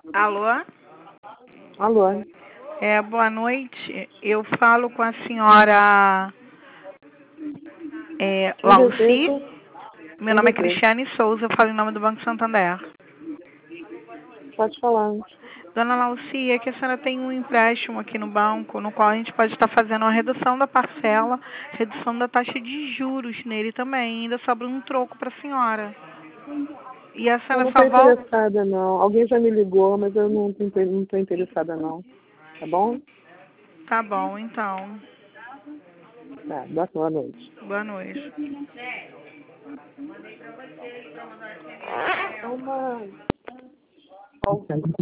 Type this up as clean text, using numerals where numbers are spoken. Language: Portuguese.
Alô? Alô? Boa noite. Eu falo com a senhora Lauci. Meu nome é Cristiane Souza, eu falo em nome do Banco Santander. Pode falar. Dona Lauci, é que a senhora tem um empréstimo aqui no banco, no qual a gente pode estar fazendo uma redução da parcela, redução da taxa de juros nele também. Ainda sobra um troco para a senhora. E a Eu senhora não só estou volta... interessada, não. Alguém já me ligou, mas eu não estou interessada, não. Tá bom? Tá bom, então. Tá, boa noite. Boa noite. É uma...